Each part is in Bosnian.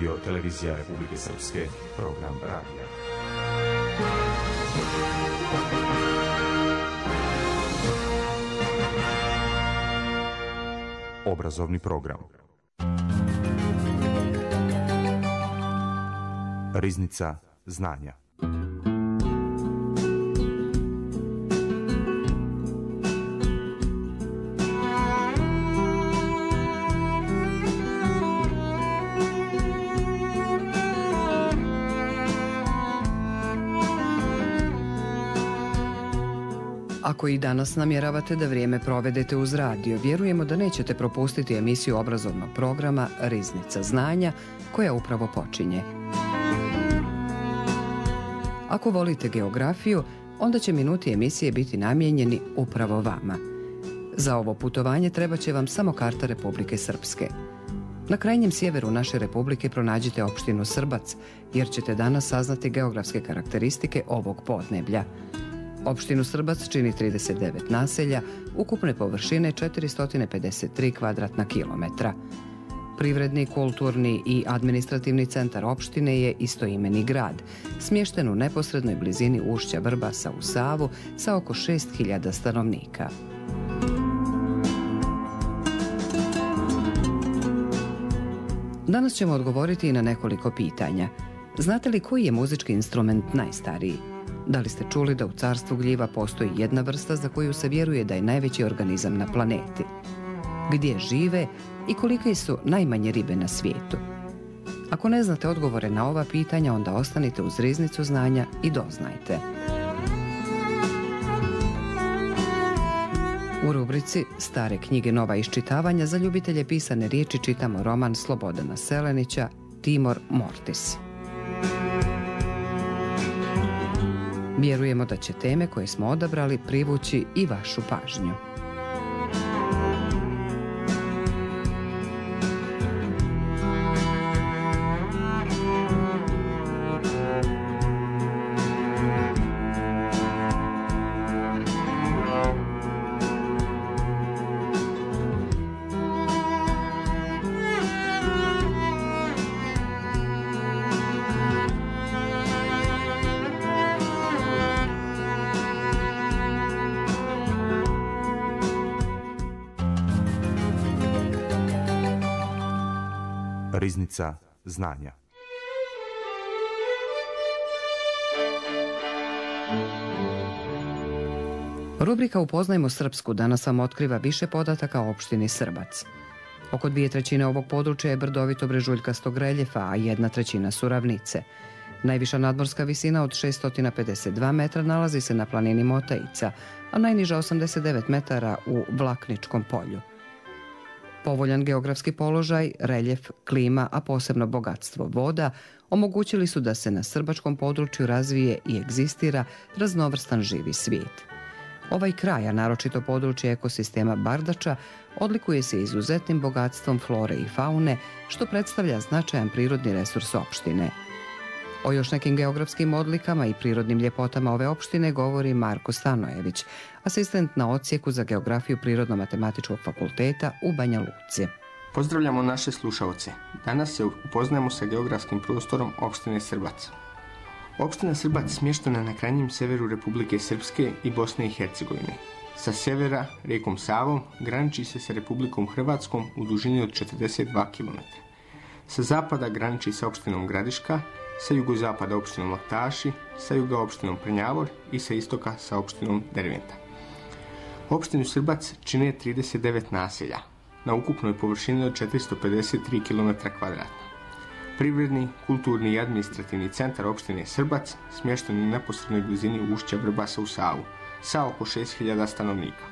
Radio Televizija Republike Srpske, program radija. Obrazovni program. Riznica znanja. Ako i danas namjeravate da vrijeme provedete uz radio, vjerujemo da nećete propustiti emisiju obrazovnog programa Riznica znanja, koja upravo počinje. Ako volite geografiju, onda će minuti emisije biti namijenjeni upravo vama. Za ovo putovanje treba će vam samo karta Republike Srpske. Na krajnjem sjeveru naše republike pronađite opštinu Srbac, jer ćete danas saznati geografske karakteristike ovog podneblja. Opštinu Srbac čini 39 naselja, ukupne površine 453 kvadratna kilometra. Privredni, kulturni i administrativni centar opštine je istoimeni grad, smješten u neposrednoj blizini ušća Vrbasa u Savu sa oko 6000 stanovnika. Danas ćemo odgovoriti i na nekoliko pitanja. Znate li koji je muzički instrument najstariji? Da li ste čuli da u carstvu gljiva postoji jedna vrsta za koju se vjeruje da je najveći organizam na planeti? Gdje žive i kolike su najmanje ribe na svijetu? Ako ne znate odgovore na ova pitanja, onda ostanite uz Riznicu znanja i doznajte. U rubrici Stare knjige, nova iščitavanja za ljubitelje pisane riječi čitamo roman Slobodana Selenića Timor Mortis. Vjerujemo da će teme koje smo odabrali privući i vašu pažnju. Riznica znanja. Rubrika Upoznajmo Srpsku danas vam otkriva više podataka o opštini Srbac. Oko 2/3 ovog područja je brdovito brežuljkastog reljefa, a 1/3 su ravnice. Najviša nadmorska visina od 652 metra nalazi se na planini Motajica, a najniža 89 metara u Vlakničkom polju. Povoljan geografski položaj, reljef, klima, a posebno bogatstvo voda omogućili su da se na srbačkom području razvije i egzistira raznovrstan živi svijet. Ovaj kraj, a naročito područje ekosistema Bardača, odlikuje se izuzetnim bogatstvom flore i faune, što predstavlja značajan prirodni resurs opštine. O još nekim geografskim odlikama i prirodnim ljepotama ove opštine govori Marko Stanojević, asistent na odsjeku za geografiju Prirodno-matematičkog fakulteta u Banja Luci. Pozdravljamo naše slušaoce. Danas se upoznajemo sa geografskim prostorom opštine Srbac. Opština Srbac smještena je na krajnjem severu Republike Srpske i Bosne i Hercegovine. Sa severa, rijekom Savom, graniči se sa Republikom Hrvatskom u dužini od 42 km. Sa zapada graniči sa opštinom Gradiška, sa jugozapada opštinom Laktaši, sa juga opštinom Prnjavor i sa istoka sa opštinom Derventa. Opštinu Srbac čine 39 naselja, na ukupnoj površini od 453 km2. Privredni, kulturni i administrativni centar opštine Srbac smješten u neposrednoj blizini ušća Vrbasa u Savu, sa oko 6000 stanovnika.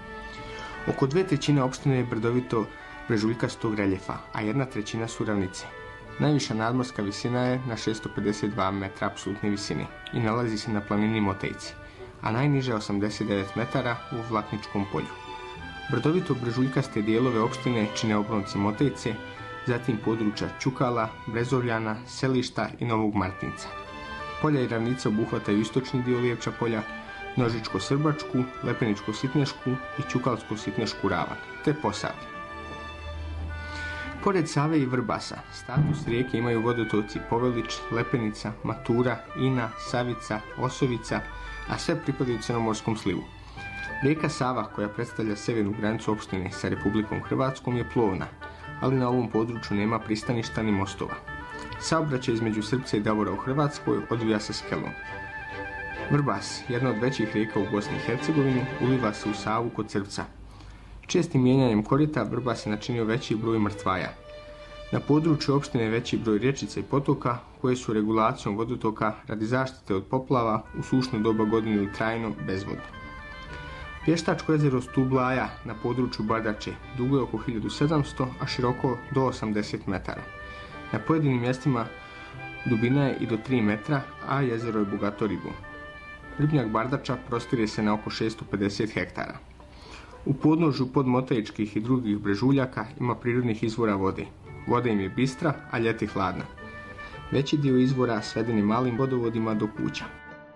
Oko 2/3 opštine je brdovito brežuljkastog reljefa, a 1/3 su ravnice. Najviša nadmorska visina je na 652 metra apsolutne visine i nalazi se na planini Motajici, a najniže 89 metara u Vlakničkom polju. Brdovito brežuljkaste dijelove opštine čine obronci Motajice, zatim područja Čukala, Brezovljana, Selišta i Novog Martinca. Polja i ravnice obuhvataju istočni dio Lijevča polja, Nožičko-Srbačku, Lepeničko-Sitnešku i Čukalsko-Sitnešku ravan, te Posavlje. Pored Save i Vrbasa, status rijeke imaju vodotoci Povelić, Lepenica, Matura, Ina, Savica, Osovica, a sve pripadaju Crnomorskom slivu. Rijeka Sava, koja predstavlja sjevernu granicu opštine sa Republikom Hrvatskom, je plovna, ali na ovom području nema pristaništa ni mostova. Saobraćaj između Srpca i Davora u Hrvatskoj odvija se skelom. Vrbas, jedna od većih rijeka u Bosni i Hercegovini, uliva se u Savu kod Srpca. Čestim mijenjanjem korita Vrbas je načinio veći broj mrtvaja. Na području opštine je veći broj rječica i potoka koje su regulacijom vodotoka radi zaštite od poplava u sušno doba godine ili trajno bezvodno. Pještačko jezero Stublaja na području Bardače dugo je oko 1700, a široko do 80 metara. Na pojedinim mjestima dubina je i do 3 metra, a jezero je bogato ribom. Ribnjak Bardača prostire se na oko 650 hektara. U podnožju podmotajičkih i drugih brežuljaka ima prirodnih izvora vode. Voda im je bistra, a ljeti hladna. Veći dio izvora sveden je malim vodovodima do kuća.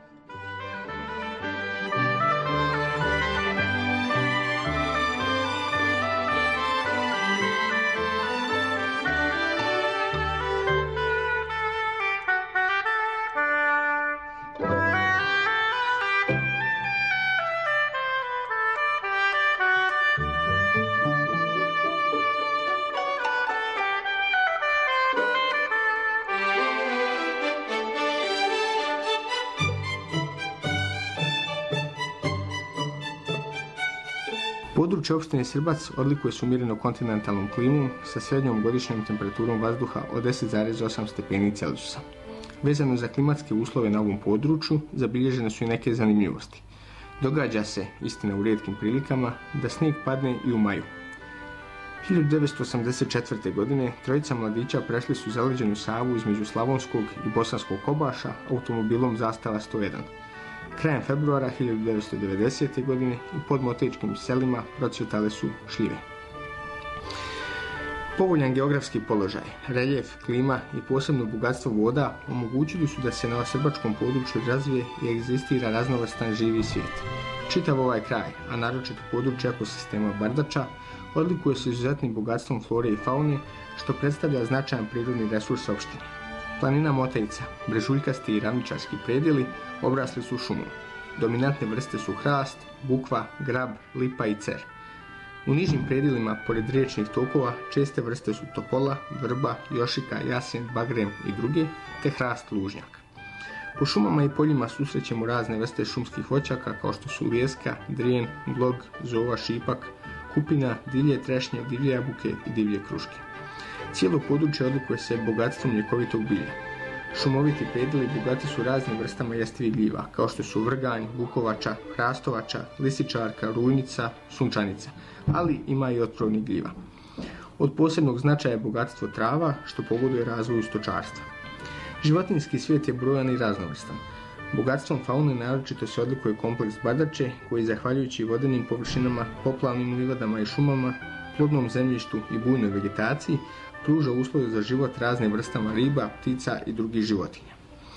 Područje opštine Srbac odlikuje se umjereno kontinentalnom klimom sa srednjom godišnjom temperaturom vazduha od 10,8 stepeni Celzijusa. Vezano za klimatske uslove na ovom području zabilježene su i neke zanimljivosti. Događa se, istina u rijetkim prilikama, da snijeg padne i u maju. 1984. godine trojica mladića prešli su zaleđenu Savu između Slavonskog i Bosanskog Kobaša automobilom Zastava 101. Krajem februara 1990. godine u podmotajičkim selima procvjetale su šljive. Povoljan geografski položaj, reljef, klima i posebno bogatstvo voda omogućili su da se na srbačkom području razvije i egzistira raznovrstan živi svijet. Čitav ovaj kraj, a naročito područje ekosistema Bardača, odlikuje se izuzetnim bogatstvom flore i faune, što predstavlja značajan prirodni resurs opštine. Planina Motajica, brežuljkasti i ravničarski predjeli obrasli su šumom. Dominantne vrste su hrast, bukva, grab, lipa i cer. U nižim predjelima, pored riječnih tokova, česte vrste su topola, vrba, jošika, jasen, bagrem i druge, te hrast lužnjak. Po šumama i poljima susrećemo razne vrste šumskih voćaka kao što su lijeska, drijen, glog, zova, šipak, kupina, divlje trešnje, divlje jabuke i divlje kruške. Cijelo područje odlikuje se bogatstvom ljekovitog bilja. Šumoviti predjeli bogati su raznim vrstama jestivih gljiva, kao što su vrganj, bukovača, hrastovača, lisičarka, rujnica, sunčanica, ali ima i otrovnih gljiva. Od posebnog značaja je bogatstvo trava, što pogoduje razvoju stočarstva. Životinjski svijet je brojan i raznovrstan. Bogatstvom faune naročito se odlikuje kompleks Bardače, koji zahvaljujući vodenim površinama, poplavnim livadama i šumama, plodnom zemljištu i bujnoj vegetaciji, pruža uslove za život raznim vrstama riba, ptica i drugih životinja.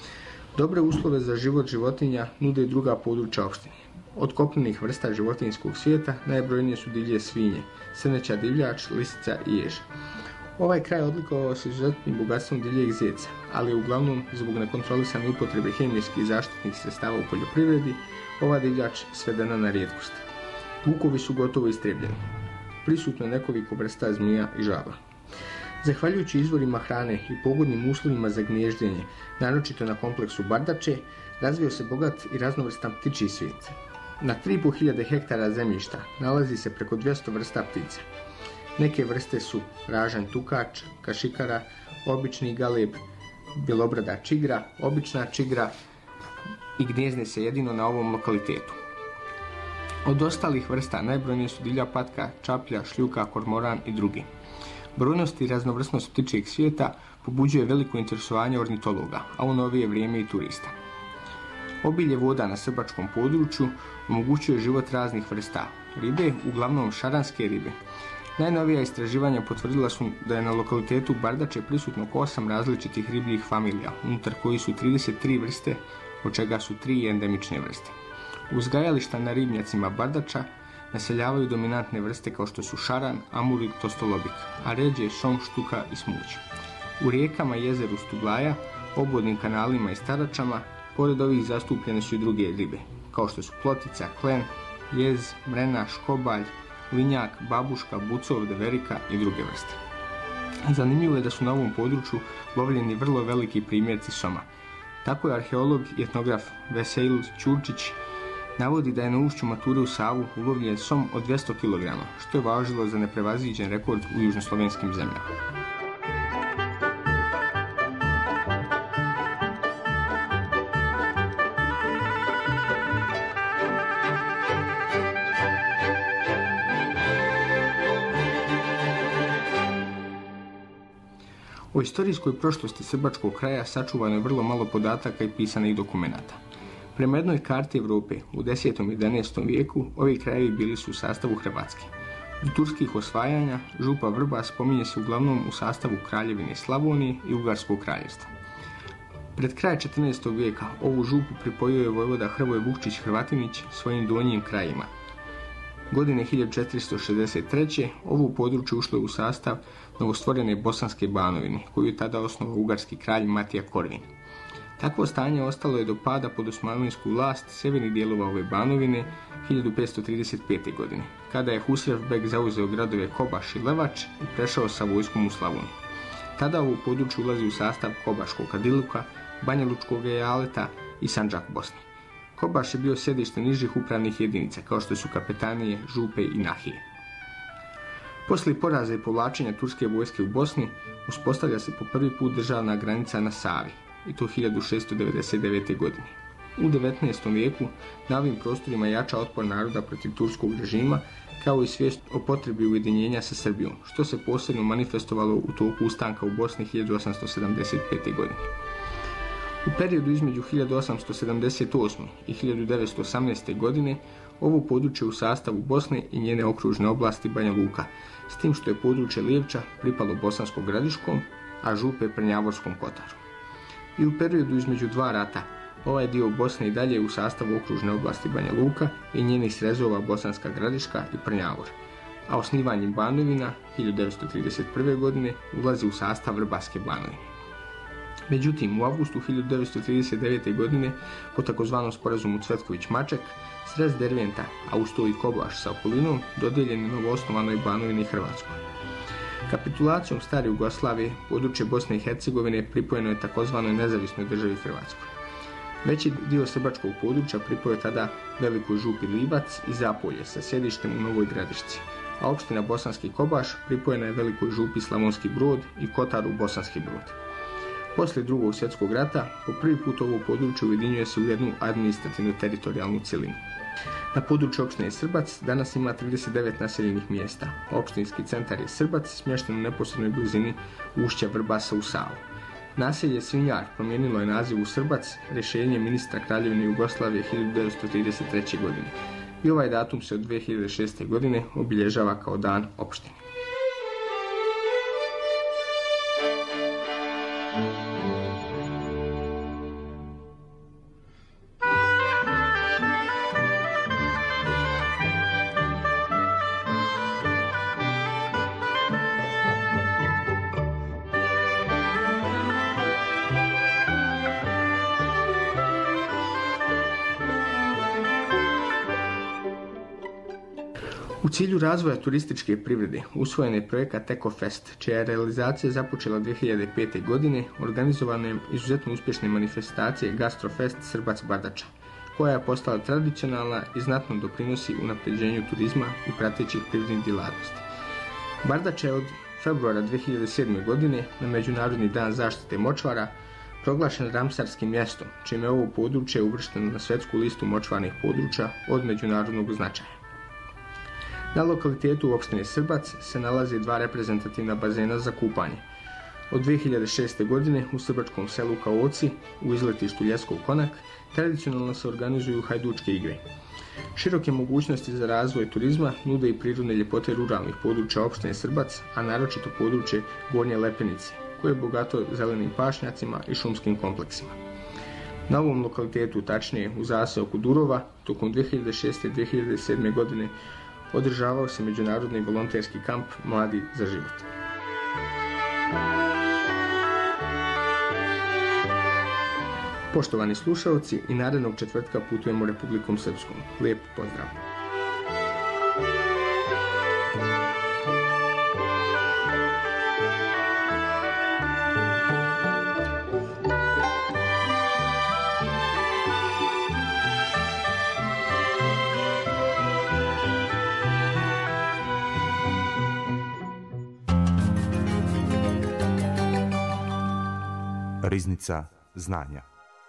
Dobre uslove za život životinja nude i druga područja opštine. Od kopnenih vrsta životinjskog svijeta najbrojnije su divlje svinje, srneća divljač, lisica i jež. Ovaj kraj odlikovao se izuzetnim bogatstvom divljeg zeca, ali uglavnom zbog nekontrolisane upotrebe hemijskih i zaštitnih sredstava u poljoprivredi, ova divljač svedena na rijetkost. Vukovi su gotovo istrebljeni. Prisutno je nekoliko vrsta zmija i žaba. Zahvaljujući izvorima hrane i pogodnim uslovima za gnježđenje, naročito na kompleksu Bardače, razvio se bogat i raznovrstan ptičji svijet. Na 3.500 hektara zemljišta nalazi se preko 200 vrsta ptica. Neke vrste su ražanj tukač, kašikara, obični galeb, bjelobrada čigra, obična čigra i gnjezde se jedino na ovom lokalitetu. Od ostalih vrsta najbrojnije su divlja patka, čaplja, šljuka, kormoran i drugi. Brojnost i raznovrsnost ptičjeg svijeta pobuđuje veliko interesovanje ornitologa, a u novije vrijeme i turista. Obilje voda na srbačkom području omogućuje život raznih vrsta. Ribe, uglavnom šaranske ribe. Najnovija istraživanja potvrdila su da je na lokalitetu Bardače prisutno 8 različitih ribljih familija, unutar koji su 33 vrste, od čega su 3 endemične vrste. Uzgajališta na ribnjacima Bardača naseljavaju dominantne vrste kao što su šaran, amur i tostolobik, a ređe šom, štuka i smuđ. U rijekama i jezeru Stuglaja, obvodnim kanalima i staračama, pored ovih zastupljene su i druge ribe, kao što su plotica, klen, jez, mrena, škobalj, linjak, babuška, bucov, deverika i druge vrste. Zanimljivo je da su na ovom području lovljeni vrlo veliki primjerci soma. Tako je arheolog i etnograf Veselj Ćurčić navodi da je na ušću Mature u Savu ulovljen som od 200 kg, što je važilo za neprevaziđen rekord u južnoslovenskim zemljama. O istorijskoj prošlosti srbačkog kraja sačuvano je vrlo malo podataka i pisanih dokumenata. Prema jednoj karti Evrope u 10. i 11. vijeku ovi krajevi bili su u sastavu Hrvatske. Do turskih osvajanja župa Vrba spominje se uglavnom u sastavu Kraljevine Slavonije i Ugarskog kraljevstva. Pred kraj 14. vijeka ovu župu pripojio je vojvoda Hrvoje Vukčić Hrvatinić svojim donjim krajima. Godine 1463. ovo područje ušlo je u sastav novostvorene Bosanske Banovine, koju je tada osnovao ugarski kralj Matija Korvin. Takvo stanje ostalo je do pada pod osmanlijsku vlast sjevernih dijelova ove Banovine 1535. godine, kada je Husrevbeg zauzeo gradove Kobaš i Levač i prešao sa vojskom u Slavoniju. Tada ovo područje ulazi u sastav Kobaškog Kadiluka, Banja Lučkog ejaleta i Sandžak Bosne. Kobaš je bio sjedište nižih upravnih jedinica, kao što su kapetanije, župe i nahije. Poslije poraza i povlačenja turske vojske u Bosni, uspostavlja se po prvi put državna granica na Savi, i to 1699. godine. U 19. vijeku na ovim prostorima jača otpor naroda protiv turskog režima, kao i svijest o potrebi ujedinjenja sa Srbijom, što se posebno manifestovalo u toku ustanka u Bosni 1875. godine. U periodu između 1878. i 1918. godine ovo područje u sastavu Bosne i njene okružne oblasti Banja Luka, s tim što je područje Lijevča pripalo Bosanskom Gradiškom, a župe Prnjavorskom Kotaru. I u periodu između dva rata ovaj dio Bosne i dalje je u sastavu okružne oblasti Banja Luka i njenih srezova Bosanska Gradiška i Prnjavor, a osnivanjem Banovina 1931. godine ulazi u sastav Vrbaske Banovine. Međutim, u avgustu 1939. godine, po takozvanom sporazumu Cvetković-Maček, srez Derventa, a uz to i Kobaš sa okolinom, dodijeljen je novoosnovanoj Banovini Hrvatskoj. Kapitulacijom stare Jugoslavije, područje Bosne i Hercegovine pripojeno je takozvanoj nezavisnoj državi Hrvatskoj. Veći dio srbačkog područja pripojio tada Velikoj župi Libac i Zapolje sa sjedištem u Novoj Gradišci, a opština Bosanski Kobaš pripojena je Velikoj župi Slavonski Brod i Kotaru Bosanski Brod. Poslije Drugog svjetskog rata, po prvi put ovo područje ujedinjuje se u jednu administrativno-teritorijalnu cjelinu. Na području opštine Srbac danas ima 39 naseljenih mjesta. Opštinski centar je Srbac, smješten u neposrednoj blizini ušća Vrbasa u Savu. Naselje Svinjar promijenilo je naziv u Srbac rješenjem ministra Kraljevine Jugoslavije 1933. godine. I ovaj datum se od 2006. godine obilježava kao dan opštine. U cilju razvoja turističke privrede usvojen je projekat Ekofest, čija je realizacija započela 2005. godine, organizovane izuzetno uspješne manifestacije Gastrofest Srbac Bardača, koja je postala tradicionalna i znatno doprinosi unapređenju turizma i pratećih privrednih djelatnosti. Bardača je od februara 2007. godine na Međunarodni dan zaštite močvara proglašen ramsarskim mjestom, čime je ovo područje uvršteno na svjetsku listu močvarnih područja od međunarodnog značaja. Na lokalitetu opštine Srbac se nalaze dva reprezentativna bazena za kupanje. Od 2006. godine u srbačkom selu Kaoci, u izletištu Ljeskov Konak, tradicionalno se organizuju hajdučke igre. Široke mogućnosti za razvoj turizma nude i prirodne ljepote ruralnih područja opštine Srbac, a naročito područje Gornje Lepenice, koje je bogato zelenim pašnjacima i šumskim kompleksima. Na ovom lokalitetu, tačnije u zaseoku Durova, tokom 2006. i 2007. godine održavao se međunarodni volonterski kamp Mladi za život. Poštovani slušalci, i narednog četvrtka putujemo Republikom Srpskom. Lijep pozdrav! Riznica znanja.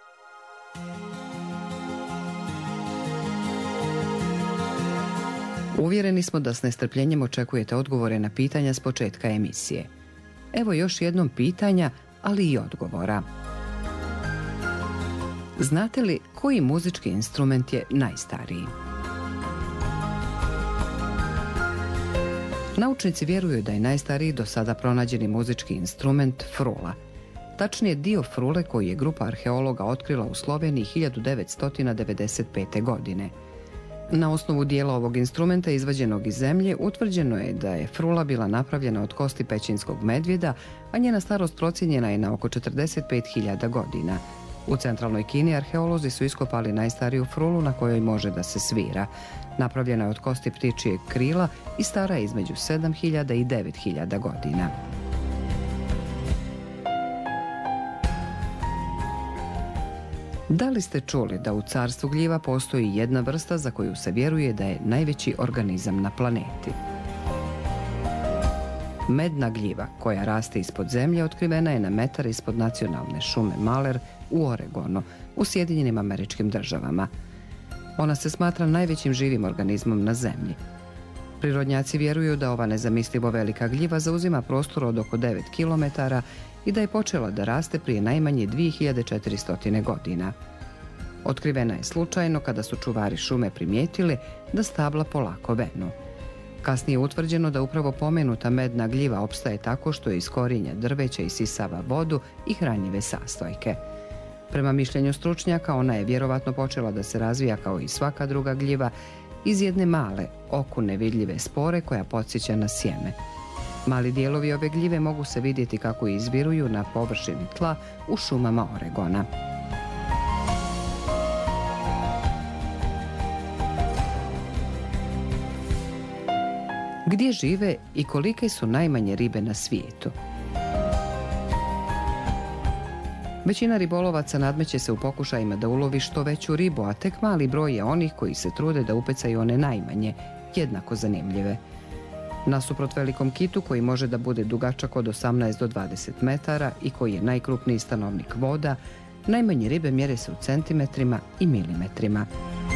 Uvjereni smo da s nestrpljenjem očekujete odgovore na pitanja s početka emisije. Evo još jednom pitanja, ali i odgovora. Znate li koji muzički instrument je najstariji? Naučnici vjeruju da je najstariji do sada pronađeni muzički instrument frula. Tačnije dio frule koji je grupa arheologa otkrila u Sloveniji 1995. godine. Na osnovu dijela ovog instrumenta izvađenog iz zemlje utvrđeno je da je frula bila napravljena od kosti pećinskog medvjeda, a njena starost procijenjena je na oko 45.000 godina. U centralnoj Kini arheolozi su iskopali najstariju frulu na kojoj može da se svira. Napravljena je od kosti ptičijeg krila i stara je između 7.000 i 9.000 godina. Da li ste čuli da u carstvu gljiva postoji jedna vrsta za koju se vjeruje da je najveći organizam na planeti? Medna gljiva, koja raste ispod zemlje, otkrivena je na metar ispod nacionalne šume Maler u Oregonu, u Sjedinjenim Američkim Državama. Ona se smatra najvećim živim organizmom na zemlji. Prirodnjaci vjeruju da ova nezamislivo velika gljiva zauzima prostor od oko 9 km i da je počela da raste prije najmanje 2400 godina. Otkrivena je slučajno kada su čuvari šume primijetili da stabla polako venu. Kasnije je utvrđeno da upravo pomenuta medna gljiva opstaje tako što je iz korijenja drveća isisava vodu i hranjive sastojke. Prema mišljenju stručnjaka, ona je vjerovatno počela da se razvija kao i svaka druga gljiva iz jedne male, oku nevidljive spore koja podsjeća na sjeme. Mali dijelovi ove gljive mogu se vidjeti kako izviruju na površini tla u šumama Oregona. Gdje žive i kolike su najmanje ribe na svijetu? Većina ribolovaca nadmeće se u pokušajima da ulovi što veću ribu, a tek mali broj je onih koji se trude da upecaju one najmanje, jednako zanimljive. Nasuprot velikom kitu koji može da bude dugačak od 18 do 20 metara i koji je najkrupniji stanovnik voda, najmanje ribe mjere se u centimetrima i milimetrima.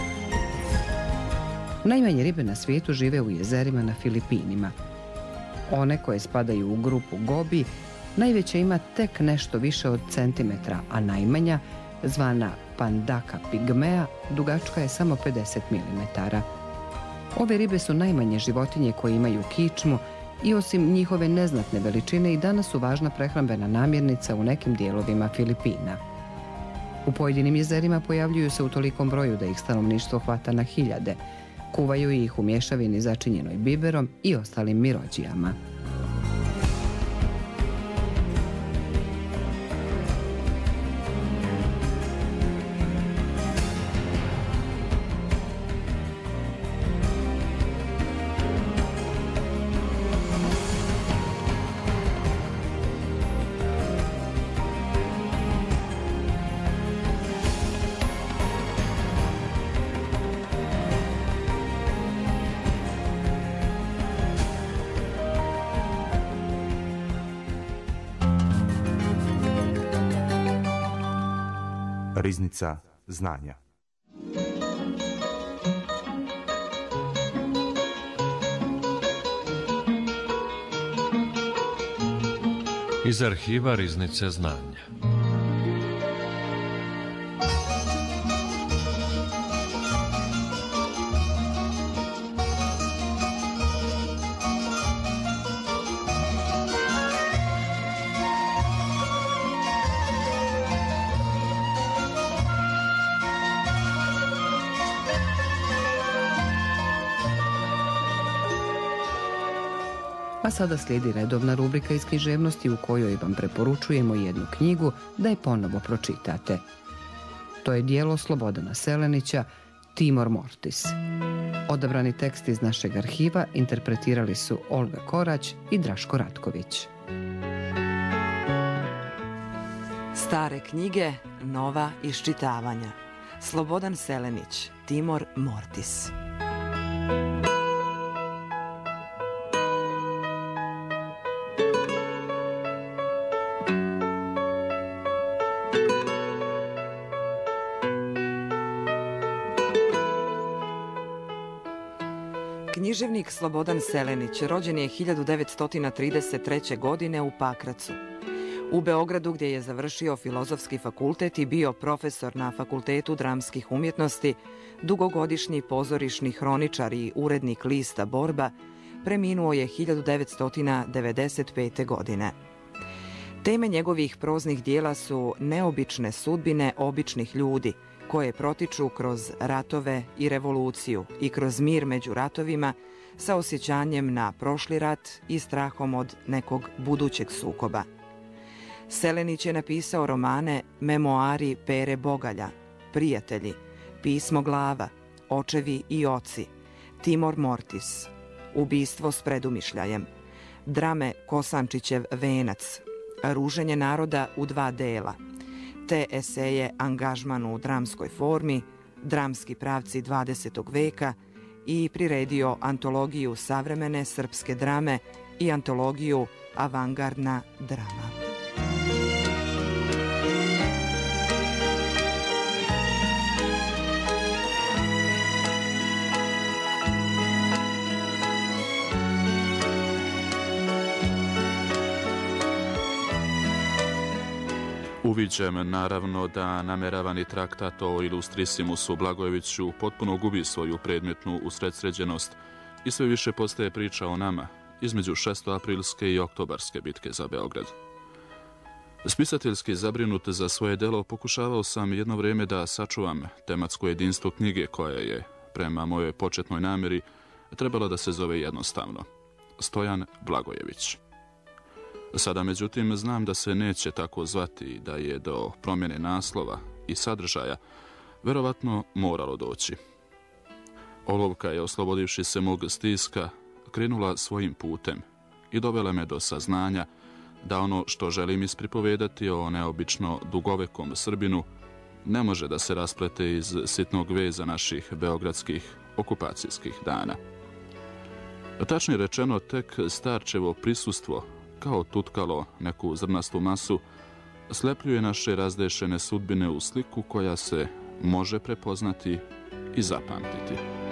Najmanje ribe na svijetu žive u jezerima na Filipinima. One koje spadaju u grupu gobi, najveća ima tek nešto više od centimetra, a najmanja, zvana Pandaka pigmea, dugačka je samo 50 milimetara. Ove ribe su najmanje životinje koje imaju kičmu i osim njihove neznatne veličine i danas su važna prehrambena namirnica u nekim dijelovima Filipina. U pojedinim jezerima pojavljuju se u tolikom broju da ih stanovništvo hvata na hiljade. Kuvaju ih u mješavini začinjenoj biberom i ostalim mirođijama. Riznica znanja. Iz arhiva Riznice znanja. A sada slijedi redovna rubrika iz književnosti u kojoj vam preporučujemo jednu knjigu da je ponovo pročitate. To je djelo Slobodana Selenića Timor Mortis. Odabrani tekst iz našeg arhiva interpretirali su Olga Korać i Draško Ratković. Stare knjige, nova iščitavanja. Slobodan Selenić, Timor Mortis. Književnik Slobodan Selenić rođen je 1933. godine u Pakracu. U Beogradu, gdje je završio Filozofski fakultet i bio profesor na Fakultetu dramskih umjetnosti, dugogodišnji pozorišni hroničar i urednik lista Borba, preminuo je 1995. godine. Teme njegovih proznih dijela su neobične sudbine običnih ljudi, koje protiču kroz ratove i revoluciju i kroz mir među ratovima sa osjećanjem na prošli rat i strahom od nekog budućeg sukoba. Selenić je napisao romane Memoari Pere Bogalja, Prijatelji, Pismo glava, Očevi i oci, Timor Mortis, Ubistvo s predumišljajem, drame Kosančićev venac, Ruženje naroda u 2 dela, te eseje Angažman u dramskoj formi, Dramski pravci 20. veka i priredio antologiju savremene srpske drame i antologiju Avangardna drama. Uviđem, naravno, da nameravani traktat o Ilustrisimusu Blagojeviću potpuno gubi svoju predmetnu usredsređenost i sve više postaje priča o nama, između 6. i oktobarske bitke za Beograd. Spisateljski zabrinut za svoje delo pokušavao sam jedno vrijeme da sačuvam tematsko jedinstvo knjige koja je, prema mojoj početnoj namjeri, trebala da se zove jednostavno Stojan Blagojević. Sada, međutim, znam da se neće tako zvati i da je do promjene naslova i sadržaja verovatno moralo doći. Olovka je, oslobodivši se mog stiska, krenula svojim putem i dovela me do saznanja da ono što želim ispripovedati o neobično dugovekom Srbinu ne može da se rasplete iz sitnog veza naših beogradskih okupacijskih dana. Tačnije rečeno, tek starčevo prisustvo, kao tutkalo neku zrnastu masu, slepljuje naše razdešene sudbine u sliku koja se može prepoznati i zapamtiti.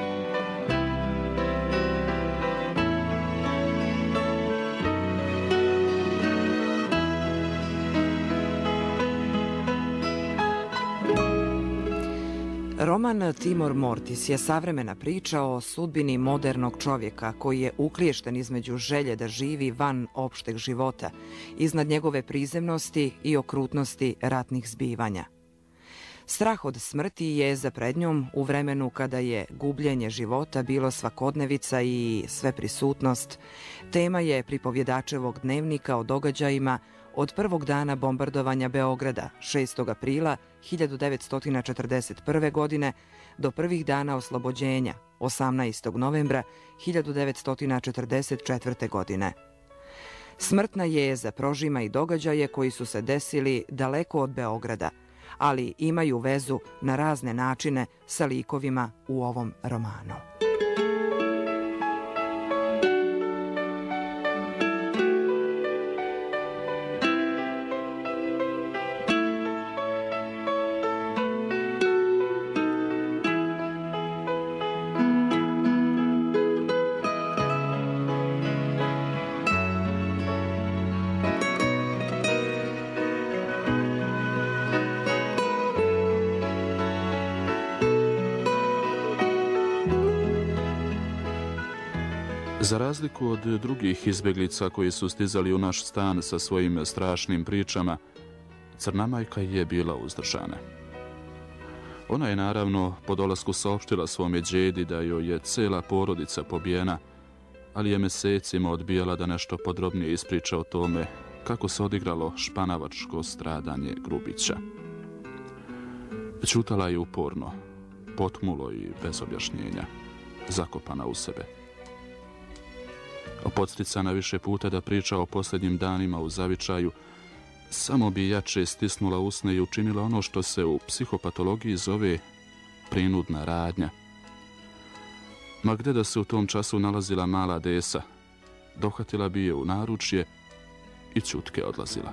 Roman Timor Mortis je savremena priča o sudbini modernog čovjeka koji je ukliješten između želje da živi van opšteg života, iznad njegove prizemnosti i okrutnosti ratnih zbivanja. Strah od smrti i jeza pred njom u vremenu kada je gubljenje života bilo svakodnevica i sveprisutnost, tema je pripovjedačevog dnevnika o događajima od prvog dana bombardovanja Beograda 6. aprila 1941. godine do prvih dana oslobođenja 18. novembra 1944. godine. Smrtna jeza prožima i događaje koji su se desili daleko od Beograda, ali imaju vezu na razne načine sa likovima u ovom romanu. Za razliku od drugih izbjeglica koji su stizali u naš stan sa svojim strašnim pričama, Crna majka je bila uzdržana. Ona je naravno po dolasku saopštila svome đedi da joj je cela porodica pobijena, ali je mesecima odbijala da nešto podrobnije ispriča o tome kako se odigralo španavačko stradanje Grubića. Ćutala je uporno, potmulo i bez objašnjenja, zakopana u sebe. Podsticana više puta da priča o posljednjim danima u zavičaju, samo bi jače stisnula usne i učinila ono što se u psihopatologiji zove prinudna radnja. Ma gde da se u tom času nalazila mala Desa, dohvatila bi je u naručje i ćutke odlazila.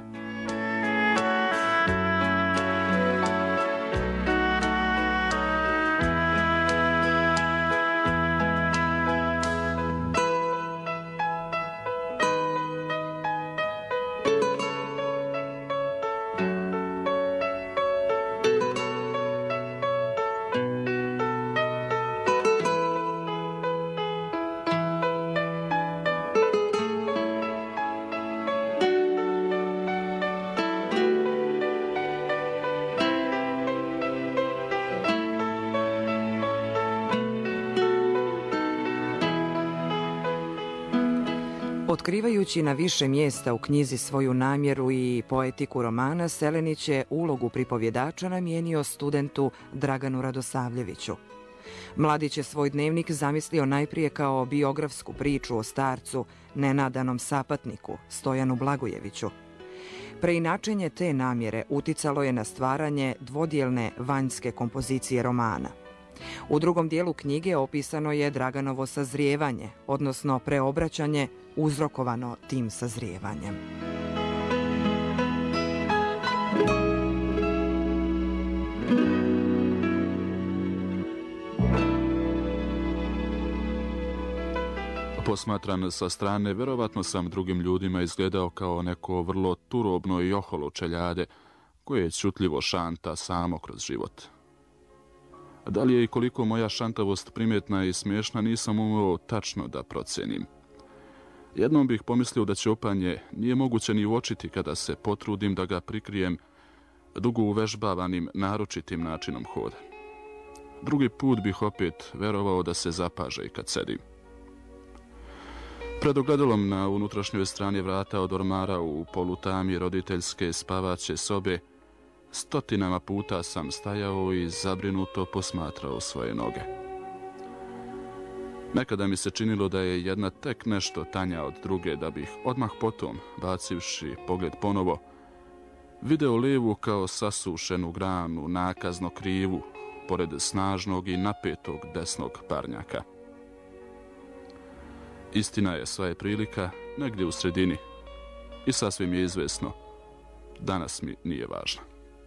Otkrivajući na više mjesta u knjizi svoju namjeru i poetiku romana, Selenić je ulogu pripovjedača namijenio studentu Draganu Radosavljeviću. Mladić je svoj dnevnik zamislio najprije kao biografsku priču o starcu, nenadanom sapatniku, Stojanu Blagojeviću. Preinačenje te namjere uticalo je na stvaranje dvodjelne vanjske kompozicije romana. U drugom dijelu knjige opisano je Draganovo sazrijevanje, odnosno preobraćanje uzrokovano tim sazrijevanjem. Posmatran sa strane, verovatno sam drugim ljudima izgledao kao neko vrlo turobno i oholo čeljade, koje ćutljivo šanta samo kroz život. Da li je i koliko moja šantavost primjetna i smiješna, nisam umeo tačno da procenim. Jednom bih pomislio da ćopanje nije moguće ni uočiti kada se potrudim da ga prikrijem dugo uvežbavanim naročitim načinom hoda. Drugi put bih opet verovao da se zapaže i kad sedim. Pred ogledalom na unutrašnjoj strani vrata od ormara u polutami roditeljske spavaće sobe stotinama puta sam stajao i zabrinuto posmatrao svoje noge. Nekada mi se činilo da je jedna tek nešto tanja od druge, da bih odmah potom, bacivši pogled ponovo, video lijevu kao sasušenu granu, nakazno krivu, pored snažnog i napetog desnog parnjaka. Istina je, sva je prilika negdje u sredini i sasvim je izvesno, danas mi nije važna.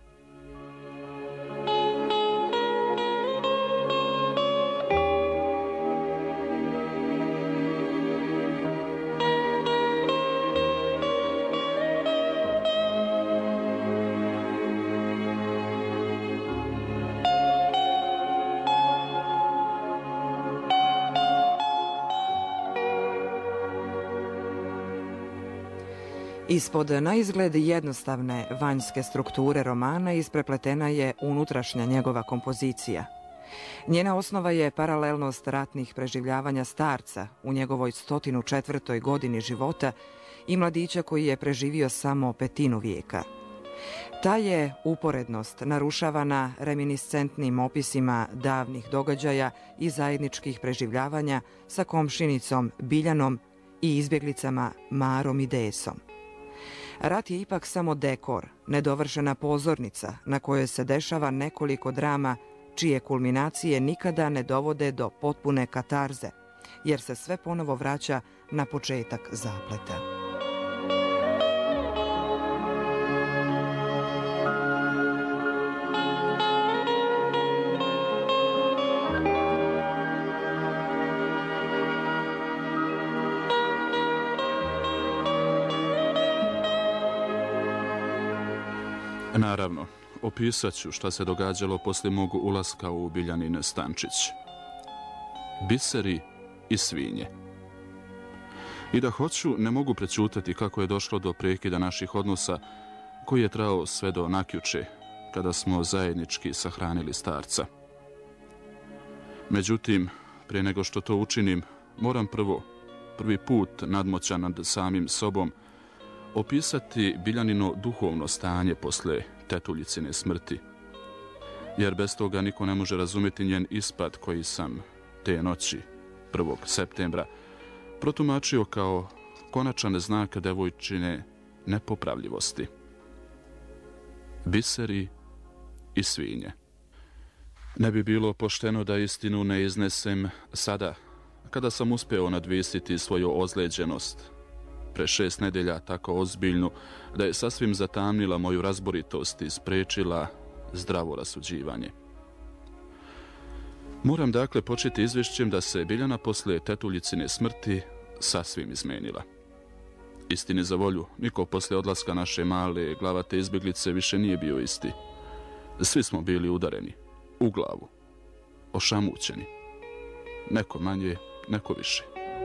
Ispod naizgled jednostavne vanjske strukture romana isprepletena je unutrašnja njegova kompozicija. Njena osnova je paralelnost ratnih preživljavanja starca u njegovoj 104. godini života i mladića koji je preživio samo petinu vijeka. Ta je uporednost narušavana reminiscentnim opisima davnih događaja i zajedničkih preživljavanja sa komšinicom Biljanom i izbjeglicama Marom i Desom. Rat je ipak samo dekor, nedovršena pozornica na kojoj se dešava nekoliko drama čije kulminacije nikada ne dovode do potpune katarze, jer se sve ponovo vraća na početak zapleta. Naravno, opisat ću šta se događalo poslije mog ulaska u Biljanin stančić. Biseri i svinje. I da hoću, ne mogu prećutati kako je došlo do prekida naših odnosa, koji je trajao sve do nakjuče, kada smo zajednički sahranili starca. Međutim, prije nego što to učinim, moram prvo, prvi put nadmoćan nad samim sobom, opisati Biljanino duhovno stanje posle tetuljicine smrti, jer bez toga niko ne može razumjeti njen ispad koji sam te noći, 1. septembra, protumačio kao konačan znak devojčine nepopravljivosti. Biseri i svinje. Ne bi bilo pošteno da istinu ne iznesem sada, kada sam uspeo nadvisiti svoju ozleđenost, pre 6 nedelja tako ozbiljnu, da je sasvim zatamnila moju razboritost i sprečila zdravo rasuđivanje. Moram dakle početi izvješćem da se Biljana posle tetuljicine smrti sasvim izmenila. Istini za volju, niko posle odlaska naše male glavate izbjeglice više nije bio isti. Svi smo bili udareni, u glavu, ošamućeni. Neko manje, neko više.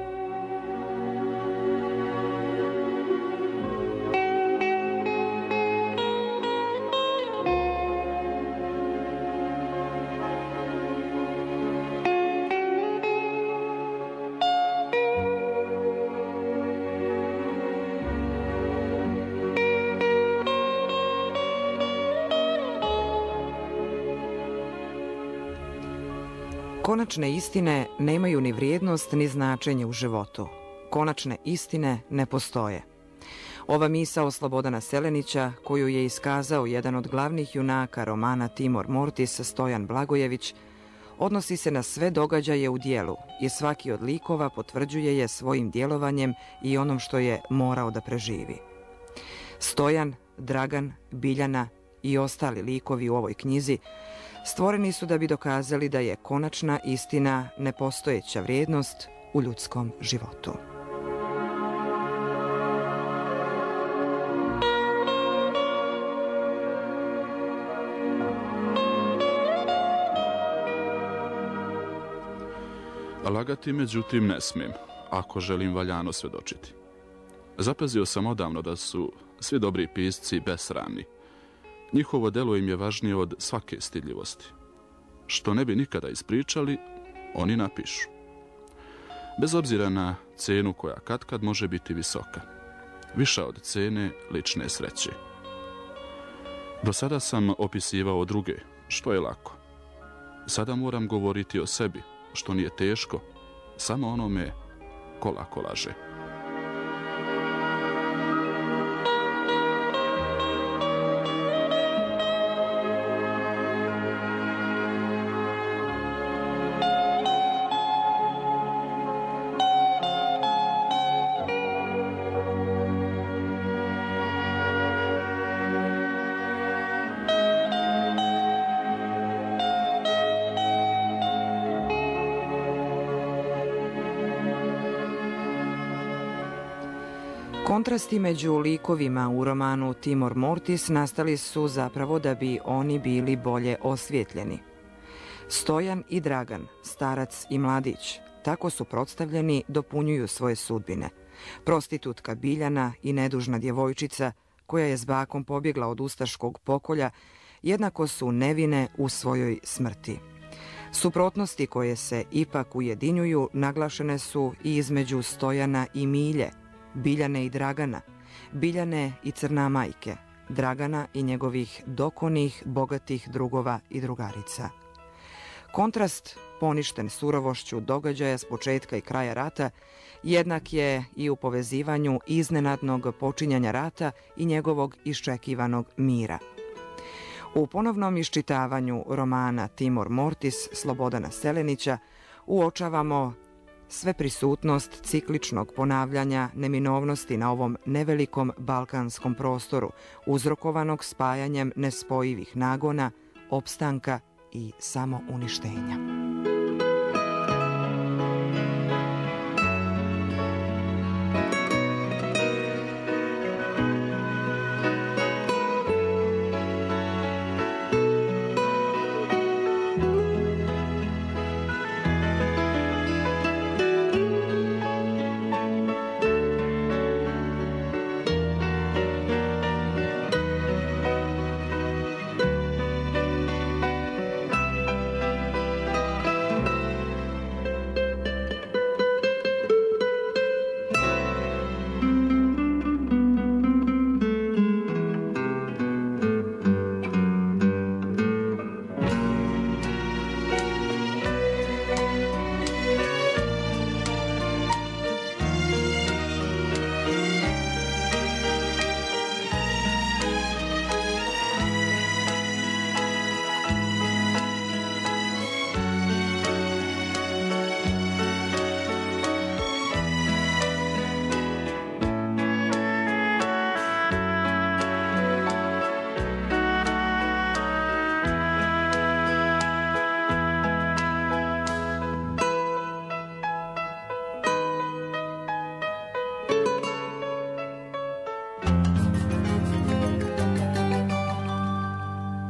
Konačne istine nemaju ni vrijednost ni značenje u životu. Konačne istine ne postoje. Ova misao Slobodana Selenića, koju je iskazao jedan od glavnih junaka romana Timor Mortis, Stojan Blagojević, odnosi se na sve događaje u dijelu i svaki od likova potvrđuje je svojim djelovanjem i onom što je morao da preživi. Stojan, Dragan, Biljana i ostali likovi u ovoj knjizi stvoreni su da bi dokazali da je konačna istina nepostojeća vrijednost u ljudskom životu. Lagati, međutim, ne smijem, ako želim valjano svedočiti. Zapazio sam odavno da su svi dobri pisci besramni. Njihovo delo im je važnije od svake stidljivosti. Što ne bi nikada ispričali, oni napišu. Bez obzira na cenu koja katkad može biti visoka. Viša od cene lične sreće. Do sada sam opisivao druge, što je lako. Sada moram govoriti o sebi, što nije teško, samo onome ko lako laže. Kontrasti među likovima u romanu Timor Mortis nastali su zapravo da bi oni bili bolje osvjetljeni. Stojan i Dragan, starac i mladić, tako su predstavljeni, dopunjuju svoje sudbine. Prostitutka Biljana i nedužna djevojčica, koja je s bakom pobjegla od ustaškog pokolja, jednako su nevine u svojoj smrti. Suprotnosti koje se ipak ujedinjuju naglašene su i između Stojana i Milje, Biljane i Dragana, Biljane i Crna majke, Dragana i njegovih dokonih, bogatih drugova i drugarica. Kontrast, poništen surovošću događaja s početka i kraja rata, jednak je i u povezivanju iznenadnog počinjanja rata i njegovog iščekivanog mira. U ponovnom iščitavanju romana Timor Mortis Slobodana Selenića uočavamo sve prisutnost cikličnog ponavljanja neminovnosti na ovom nevelikom balkanskom prostoru, uzrokovanog spajanjem nespojivih nagona, opstanka i samouništenja.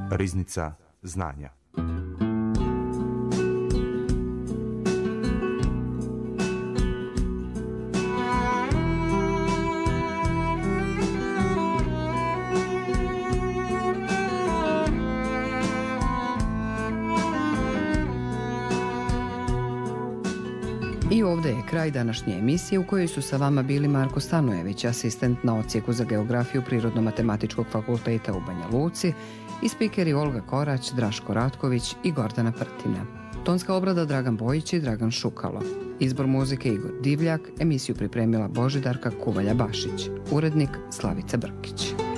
Riznica znanja. I ovdje je kraj današnje emisije u kojoj su sa vama bili Marko Stanojević, asistent na odsjeku za geografiju Prirodno-matematičkog fakulteta u Banja Luci, i spikeri Olga Korać, Draško Ratković i Gordana Prtina. Tonska obrada Dragan Bojić i Dragan Šukalo. Izbor muzike Igor Divljak, emisiju pripremila Božidarka Kuvalja Bašić, urednik Slavica Brkić.